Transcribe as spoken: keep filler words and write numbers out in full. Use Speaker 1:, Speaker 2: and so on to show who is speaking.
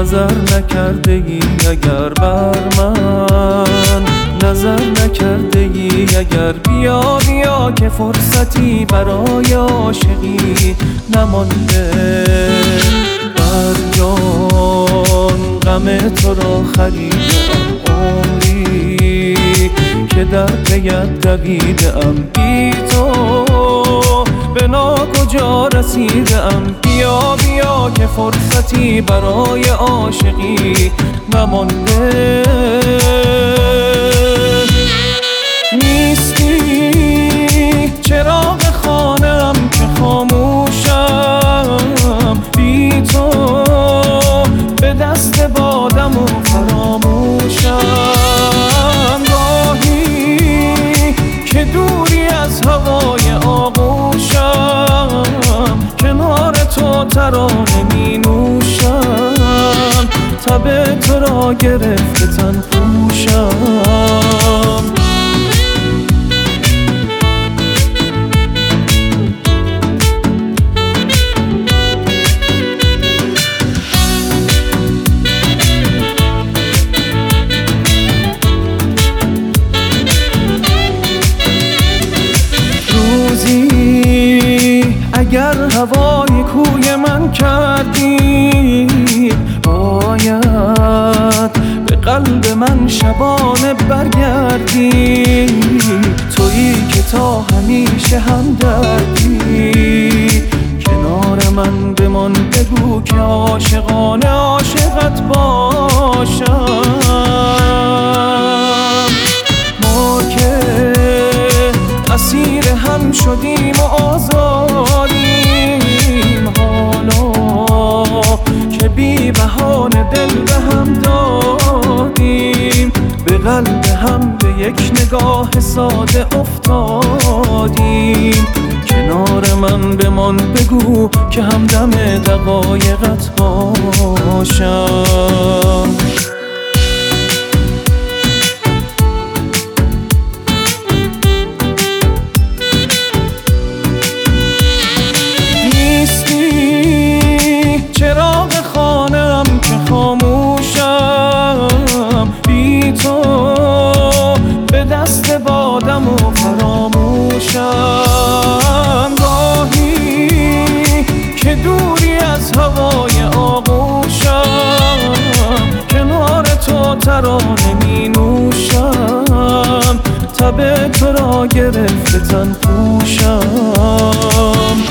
Speaker 1: نظر نکرده ای اگر بر من، نظر نکرده ای اگر بیا بیا که فرصتی برای عاشقی نمانده. بر جان غم تو را خریدم عمری که در پیت دویدم، بی تو به ناکجا رسیدم. بیا بیا که فرصتی برای عاشقی نمانده. نیستی چراغ خانه‌ام که خاموشم، بی تو به دست بادم و فراموشم. راهی که دوری از هوای آغوشم، کنار تو ترانه می نوشم. تب تو را گرفته تن پوشم. اگر هوای کوی من کردی، باید به قلب من شبانه برگردی. تویی که تا همیشه همدردی، کنار من بمان بگو که عاشقانه عاشقت باشم. ما که اسیر هم شدیم و آزادیم، حالا که بی بهانه دل به هم دادیم. به قلب هم به یک نگاه ساده افتادیم. کنار من بمان بگو که همدم دقایقت باشم. چراغ خانه‌ام که خاموشم، بی تو به دست بادم و فراموشم. راهی که دوری از هوای آغوشم، کنار تو ترانه می نوشم. تب تو را گرفته تن پوشم.